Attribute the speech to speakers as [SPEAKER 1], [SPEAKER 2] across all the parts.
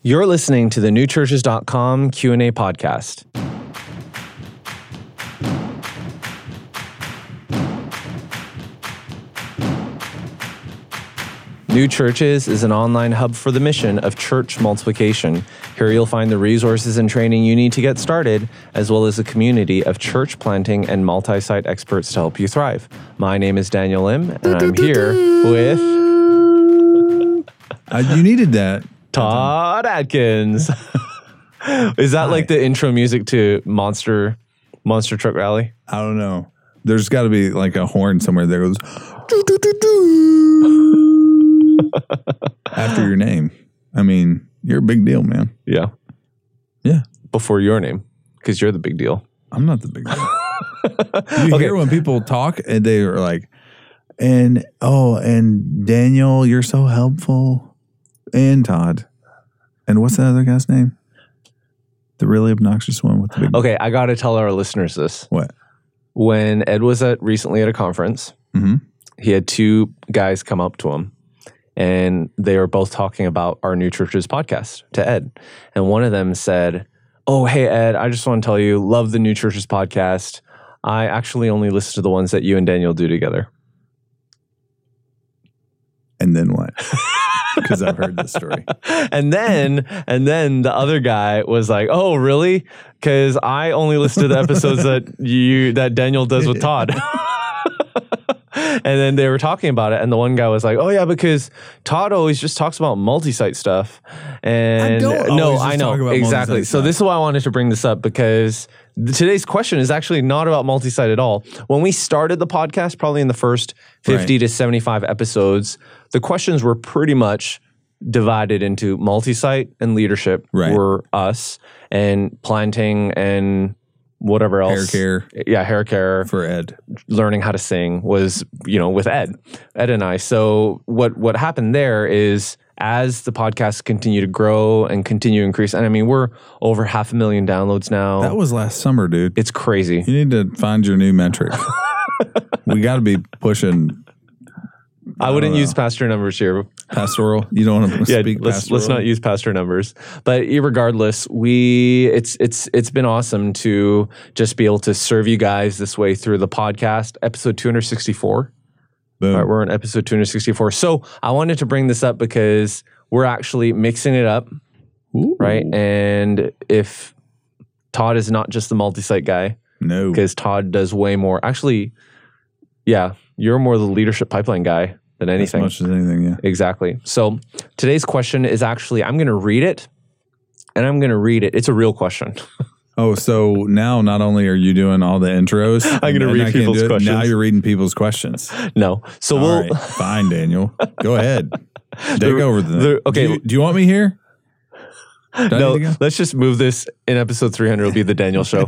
[SPEAKER 1] You're listening to the newchurches.com Q&A podcast. New Churches is an online hub for the mission of church multiplication. Here you'll find the resources and training you need to get started, as well as a community of church planting and multi-site experts to help you thrive. My name is Daniel Lim, and I'm here with...
[SPEAKER 2] You needed that.
[SPEAKER 1] Todd Adkins. Is that like the intro music to Monster Truck Rally?
[SPEAKER 2] I don't know. There's got to be like a horn somewhere that goes after your name. I mean, you're a big deal, man.
[SPEAKER 1] Yeah.
[SPEAKER 2] Yeah.
[SPEAKER 1] Before your name, because you're the big deal.
[SPEAKER 2] I'm not the big deal. You hear when people talk and they are like, and Daniel, you're so helpful. And Todd. And what's that other guy's name? The really obnoxious one with the big...
[SPEAKER 1] Okay, I got to tell our listeners this.
[SPEAKER 2] What?
[SPEAKER 1] When Ed was recently at a conference, he had two guys come up to him, and they were both talking about our New Churches podcast to Ed. And one of them said, "Oh, hey, Ed, I just want to tell you, love the New Churches podcast. I actually only listen to the ones that you and Daniel do together."
[SPEAKER 2] And then what? Because I've heard this story.
[SPEAKER 1] and then the other guy was like, "Oh, really? Because I only listen to the episodes that Daniel does with Todd." And then they were talking about it, and the one guy was like, "Oh yeah, because Todd always just talks about multi-site stuff." And I know exactly. So this is why I wanted to bring this up, because today's question is actually not about multi-site at all. When we started the podcast, probably in the first 50 to 75 episodes, the questions were pretty much divided into multi-site and leadership were us, and planting and whatever else.
[SPEAKER 2] Hair care.
[SPEAKER 1] Yeah, hair care.
[SPEAKER 2] For Ed.
[SPEAKER 1] Learning how to sing was, with Ed and I. So what happened there is, as the podcast continue to grow and continue to increase, and I mean, we're over 500,000 downloads now.
[SPEAKER 2] That was last summer, dude.
[SPEAKER 1] It's crazy.
[SPEAKER 2] You need to find your new metric. We got to be pushing...
[SPEAKER 1] I wouldn't use pastor numbers here.
[SPEAKER 2] Pastoral? You don't want to speak pastoral?
[SPEAKER 1] Let's not use pastor numbers. But regardless, it's been awesome to just be able to serve you guys this way through the podcast. Episode 264.
[SPEAKER 2] Boom.
[SPEAKER 1] Right, we're on episode 264. So I wanted to bring this up because we're actually mixing it up.
[SPEAKER 2] Ooh.
[SPEAKER 1] Right? And if Todd is not just the multi-site guy.
[SPEAKER 2] No.
[SPEAKER 1] Because Todd does way more. Actually, yeah, you're more the leadership pipeline guy than anything.
[SPEAKER 2] As much as anything, yeah.
[SPEAKER 1] Exactly. So today's question is actually, I'm going to read it, and I'm going to read it. It's a real question.
[SPEAKER 2] Oh, so now not only are you doing all the intros,
[SPEAKER 1] I'm going to read people's questions.
[SPEAKER 2] Now you're reading people's questions.
[SPEAKER 1] No. So
[SPEAKER 2] all right, fine, Daniel. Go ahead. Take over the okay. Do you want me here?
[SPEAKER 1] No, let's just move this. In episode 300, it'll be the Daniel show.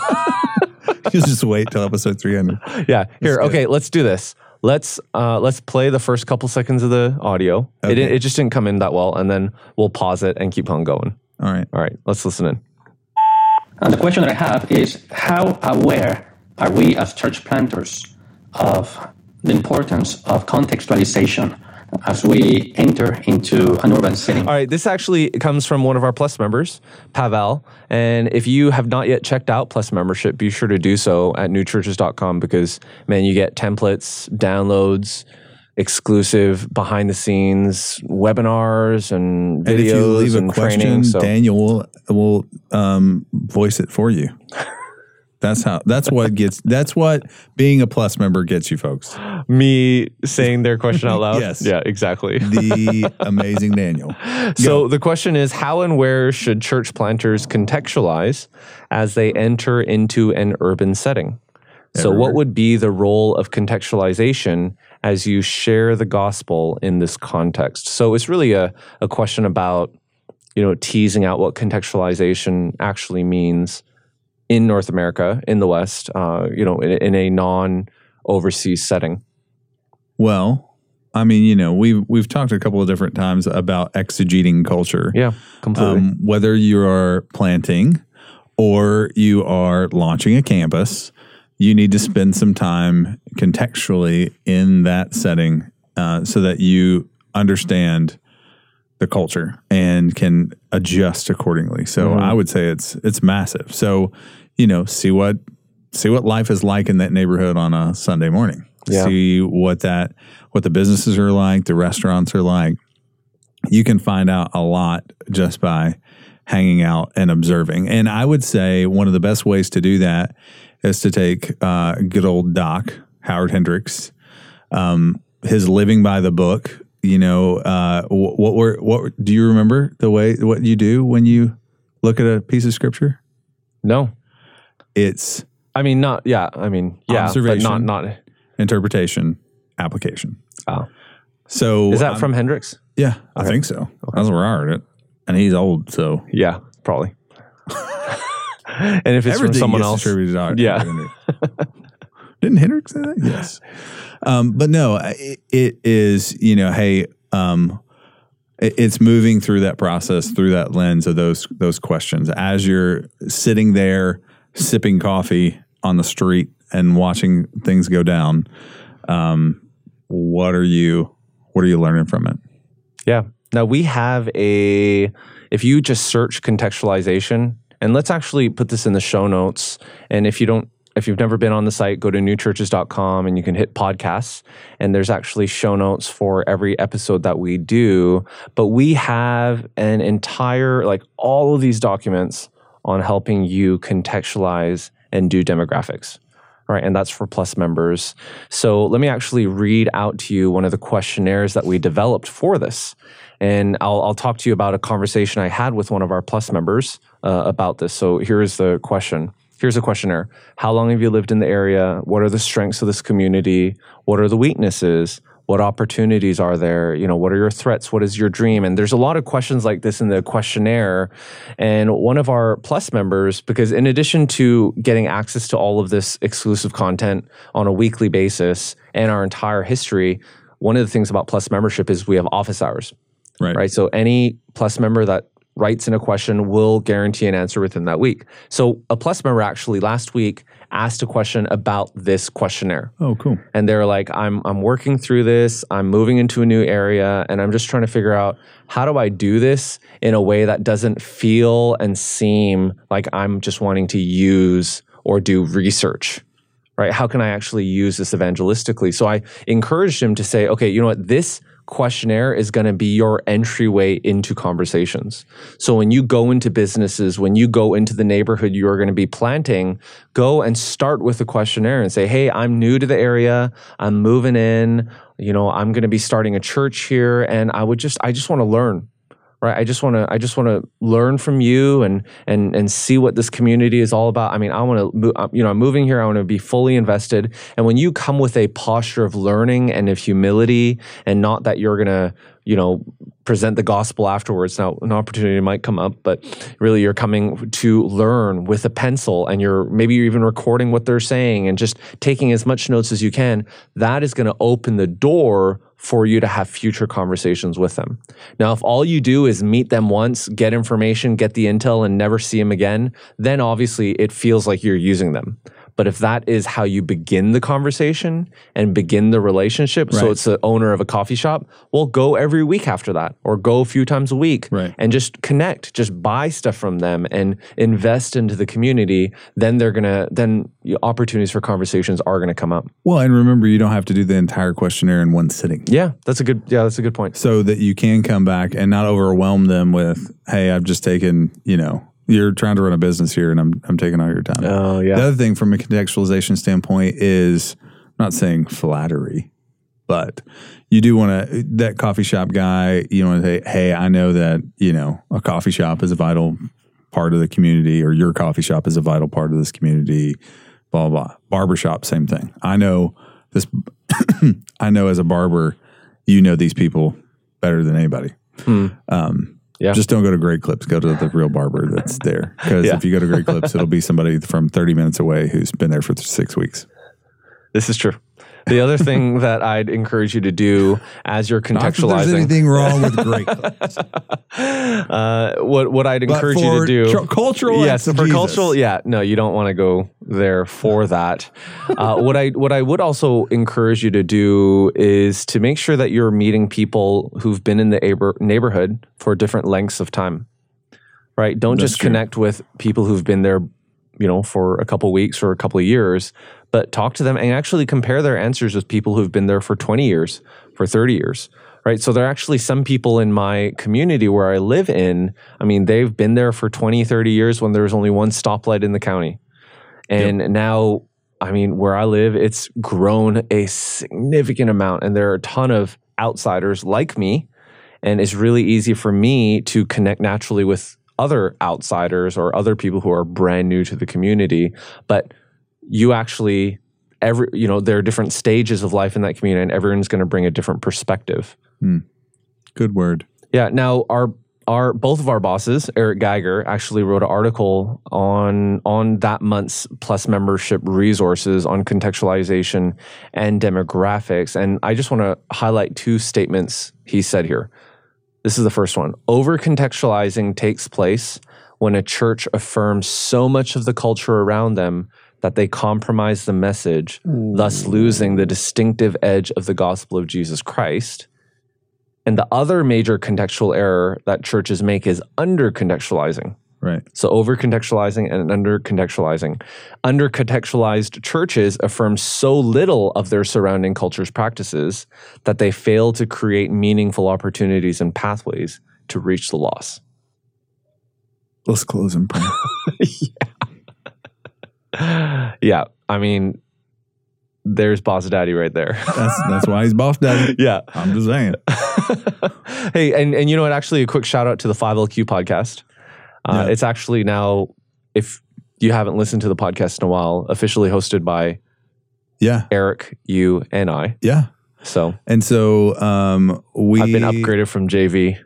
[SPEAKER 2] You just wait till episode 300.
[SPEAKER 1] Yeah. Here. Okay. Let's do this. Let's play the first couple seconds of the audio. Okay. It just didn't come in that well, and then we'll pause it and keep on going.
[SPEAKER 2] All right.
[SPEAKER 1] Let's listen in.
[SPEAKER 3] And the question that I have is, how aware are we as church planters of the importance of contextualization as we enter into an urban setting?
[SPEAKER 1] All right, this actually comes from one of our Plus members, Pavel. And if you have not yet checked out Plus membership, be sure to do so at newchurches.com, because, man, you get templates, downloads, exclusive behind-the-scenes webinars and videos and,
[SPEAKER 2] if you leave a question,
[SPEAKER 1] training. So
[SPEAKER 2] Daniel will voice it for you. That's what being a Plus member gets you, folks.
[SPEAKER 1] Me saying their question out loud?
[SPEAKER 2] Yes.
[SPEAKER 1] Yeah, exactly.
[SPEAKER 2] The amazing Daniel.
[SPEAKER 1] So the question is, how and where should church planters contextualize as they enter into an urban setting? So what would be the role of contextualization as you share the gospel in this context? So it's really a question about, teasing out what contextualization actually means in North America, in the West, in a non-overseas setting.
[SPEAKER 2] Well, I mean, we've talked a couple of different times about exegeting culture.
[SPEAKER 1] Yeah, completely.
[SPEAKER 2] Whether you are planting or you are launching a campus, you need to spend some time contextually in that setting so that you understand the culture and can adjust accordingly. So I would say it's massive. So, see what life is like in that neighborhood on a Sunday morning.
[SPEAKER 1] Yeah.
[SPEAKER 2] See what the businesses are like, the restaurants are like. You can find out a lot just by hanging out and observing. And I would say one of the best ways to do that is to take good old Doc, Howard Hendricks, his Living by the Book. What do you remember what you do when you look at a piece of scripture?
[SPEAKER 1] No.
[SPEAKER 2] It's
[SPEAKER 1] observation, but not
[SPEAKER 2] interpretation, application.
[SPEAKER 1] Oh.
[SPEAKER 2] So
[SPEAKER 1] is that from Hendricks?
[SPEAKER 2] Yeah, I think so. Okay. That's where I heard it. And he's old, so.
[SPEAKER 1] Yeah, probably. And if it's from someone else. Yeah.
[SPEAKER 2] Didn't Hendricks say that? Yes. But no, it is, it's moving through that process, through that lens of those questions. As you're sitting there sipping coffee on the street and watching things go down, what are you learning from it?
[SPEAKER 1] Yeah. Now we have if you just search contextualization, and let's actually put this in the show notes. And if you've never been on the site, go to newchurches.com and you can hit podcasts. And there's actually show notes for every episode that we do. But we have an entire, all of these documents on helping you contextualize and do demographics. Right, and that's for Plus members. So let me actually read out to you one of the questionnaires that we developed for this. And I'll talk to you about a conversation I had with one of our Plus members about this. So here's the question. Here's a questionnaire. How long have you lived in the area? What are the strengths of this community? What are the weaknesses? What opportunities are there? What are your threats? What is your dream? And there's a lot of questions like this in the questionnaire. And one of our Plus members, because in addition to getting access to all of this exclusive content on a weekly basis and our entire history, one of the things about Plus membership is we have office hours. Right. So any Plus member that writes in a question will guarantee an answer within that week. So a Plus member actually last week asked a question about this questionnaire.
[SPEAKER 2] Oh, cool.
[SPEAKER 1] And they're like, I'm working through this, I'm moving into a new area, and I'm just trying to figure out how do I do this in a way that doesn't feel and seem like I'm just wanting to use or do research, right? How can I actually use this evangelistically? So I encouraged him to say, okay, you know what, this questionnaire is going to be your entryway into conversations. So when you go into businesses, when you go into the neighborhood you're going to be planting, go and start with a questionnaire and say, hey, I'm new to the area. I'm moving in. I'm going to be starting a church here. And I just want to learn. Right, I just want to learn from you and see what this community is all about. I mean, I want to, I'm moving here. I want to be fully invested. And when you come with a posture of learning and of humility, and not that you're gonna, present the gospel afterwards. Now, an opportunity might come up, but really you're coming to learn with a pencil, and you're even recording what they're saying and just taking as much notes as you can. That is going to open the door for you to have future conversations with them. Now, if all you do is meet them once, get information, get the intel, and never see them again, then obviously it feels like you're using them. But if that is how you begin the conversation and begin the relationship, right. So it's the owner of a coffee shop, well, go every week after that, or go a few times a week,
[SPEAKER 2] right.
[SPEAKER 1] And just connect, just buy stuff from them and invest into the community. Then opportunities for conversations are gonna come up. Well,
[SPEAKER 2] and remember, you don't have to do the entire questionnaire in one sitting.
[SPEAKER 1] Yeah, that's a good point.
[SPEAKER 2] So that you can come back and not overwhelm them with, hey, I've just taken, you're trying to run a business here, and I'm taking all your time.
[SPEAKER 1] Oh, yeah.
[SPEAKER 2] The other thing from a contextualization standpoint is, I'm not saying flattery, but you do want to, that coffee shop guy, you want to say, hey, I know that, a coffee shop is a vital part of the community, or your coffee shop is a vital part of this community, blah, blah, blah. Barbershop, same thing. I know this, I know as a barber, these people better than anybody.
[SPEAKER 1] Yeah.
[SPEAKER 2] Just don't go to Great Clips. Go to the real barber that's there. Because if you go to Great Clips, it'll be somebody from 30 minutes away who's been there for 6 weeks.
[SPEAKER 1] This is true. The other thing that I'd encourage you to do as you're
[SPEAKER 2] Not that there's
[SPEAKER 1] contextualizing,
[SPEAKER 2] anything wrong with great clothes.
[SPEAKER 1] what I'd encourage you to do,
[SPEAKER 2] cultural,
[SPEAKER 1] yes, for cultural, yeah, no, you don't want to go there for that. What I would also encourage you to do is to make sure that you're meeting people who've been in the neighborhood for different lengths of time, right? Don't just connect with people who've been there, for a couple of weeks or a couple of years, but talk to them and actually compare their answers with people who've been there for 20 years, for 30 years, right? So there are actually some people in my community where I live in, they've been there for 20, 30 years when there was only one stoplight in the county. And now, where I live, it's grown a significant amount, and there are a ton of outsiders like me, and it's really easy for me to connect naturally with other outsiders or other people who are brand new to the community. But you actually, there are different stages of life in that community, and everyone's going to bring a different perspective.
[SPEAKER 2] Good word.
[SPEAKER 1] Yeah. Now, both of our bosses, Eric Geiger, actually wrote an article on that month's Plus membership resources on contextualization and demographics. And I just want to highlight two statements he said here. This is the first one. Over-contextualizing takes place when a church affirms so much of the culture around them that they compromise the message, thus losing the distinctive edge of the gospel of Jesus Christ. And the other major contextual error that churches make is under-contextualizing.
[SPEAKER 2] Right.
[SPEAKER 1] So over-contextualizing and under-contextualizing. Under-contextualized churches affirm so little of their surrounding culture's practices that they fail to create meaningful opportunities and pathways to reach the lost.
[SPEAKER 2] Let's close in prayer.
[SPEAKER 1] Yeah. There's Boss Daddy right there.
[SPEAKER 2] That's why he's Boss Daddy.
[SPEAKER 1] Yeah.
[SPEAKER 2] I'm just saying.
[SPEAKER 1] Hey, and you know what? Actually, a quick shout out to the 5LQ podcast. It's actually now, if you haven't listened to the podcast in a while, officially hosted by Eric, you, and I.
[SPEAKER 2] Yeah.
[SPEAKER 1] So
[SPEAKER 2] I've been
[SPEAKER 1] upgraded from JV.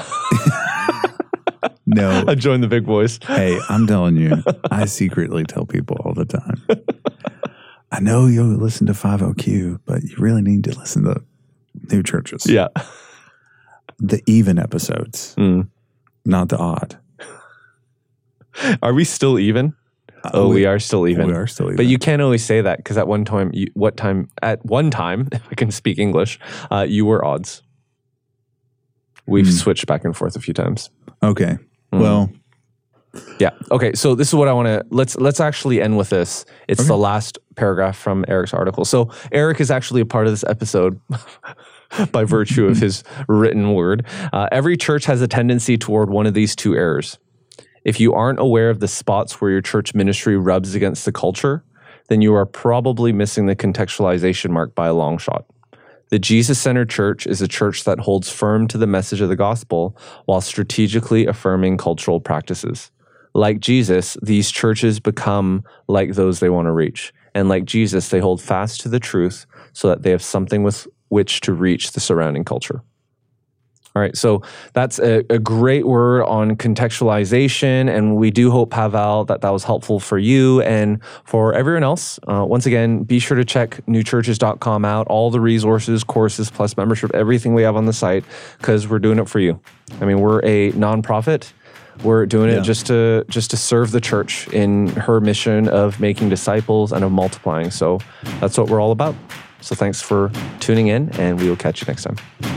[SPEAKER 2] No.
[SPEAKER 1] I joined the big boys.
[SPEAKER 2] Hey, I'm telling you, I secretly tell people all the time. I know you listen to 5LQ, but you really need to listen to New Churches.
[SPEAKER 1] Yeah.
[SPEAKER 2] The even episodes, not the odd.
[SPEAKER 1] Are we still even? We are still even.
[SPEAKER 2] We are still even.
[SPEAKER 1] But you can't always say that because at one time, at one time, if I can speak English, you were odds. We've switched back and forth a few times.
[SPEAKER 2] Okay. Well.
[SPEAKER 1] Yeah. Okay. So this is what I want to, let's actually end with this. It's the last paragraph from Eric's article. So Eric is actually a part of this episode by virtue of his written word. Every church has a tendency toward one of these two errors. If you aren't aware of the spots where your church ministry rubs against the culture, then you are probably missing the contextualization mark by a long shot. The Jesus-centered church is a church that holds firm to the message of the gospel while strategically affirming cultural practices. Like Jesus, these churches become like those they want to reach. And like Jesus, they hold fast to the truth so that they have something with which to reach the surrounding culture. All right, so that's a great word on contextualization, and we do hope, Pavel, that was helpful for you and for everyone else. Once again, be sure to check newchurches.com out, all the resources, courses, plus membership, everything we have on the site, because we're doing it for you. We're a nonprofit. We're doing it just to serve the church in her mission of making disciples and of multiplying. So that's what we're all about. So thanks for tuning in, and we will catch you next time.